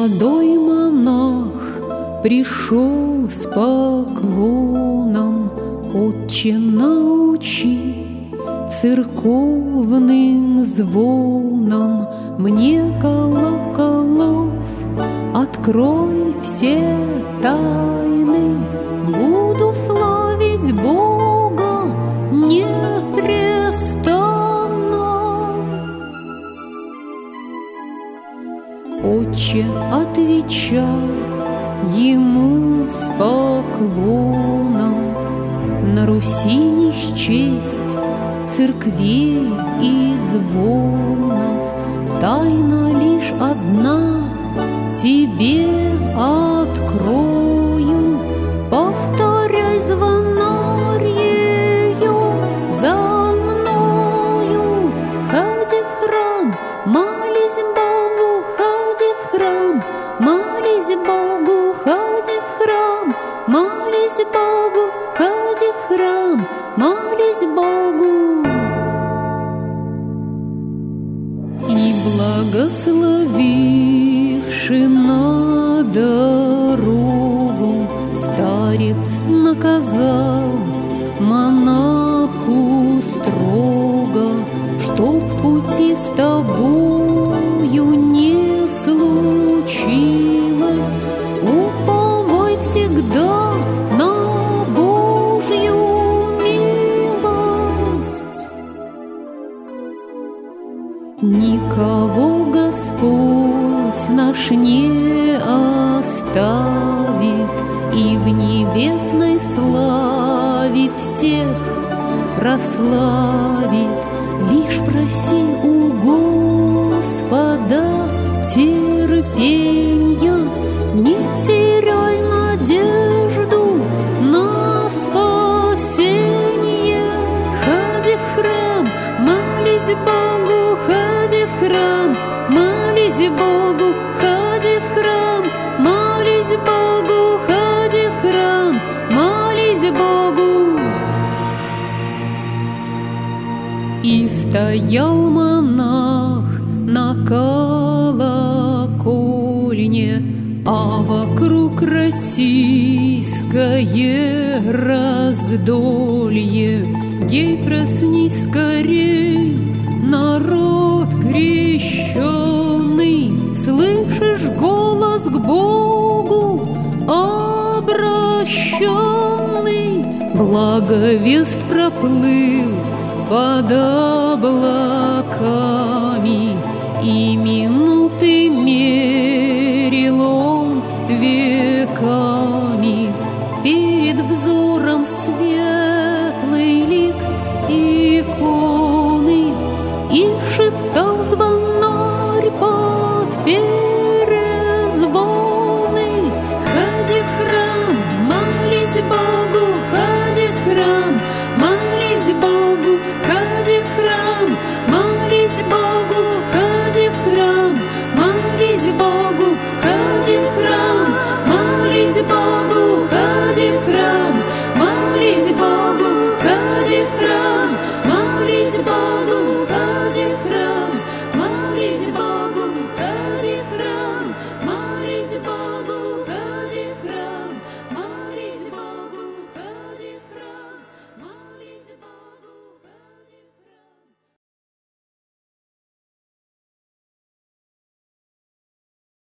Молодой монах пришел с поклоном: «Отче, научи церковным звоном мне колоколов, открой все тайны, буду славить Бога непрестанно». Отче отвечал ему с поклоном: «На Руси не счесть церквей и звонов, тайна лишь одна тебе открою. Повторяй звонарь ее за мною, ходи в храм, молись Богу, ходи в храм, молись Богу, ходи в храм, молись Богу, ходи в храм, молись Богу». И благословивши на дорогу, старец наказал монаху строго, что в пути с тобою не случилось, уповай всегда на Божью милость. Никого Господь наш не оставит, и в небесной славе всех прославит. Лишь проси у Господа терпенья, не теряй надежду на спасение. Ходи в храм, молись Богу, ходи в храм, молись Богу, ходи в храм, молись Богу, ходи в храм, молись Богу. И стоял монах на колокольне, а вокруг российское раздолье. Гей, проснись скорей, народ крещеный, слышишь голос к Богу обращенный? Благовест проплыл под облаками, и минуты мерил он веками. Перед взором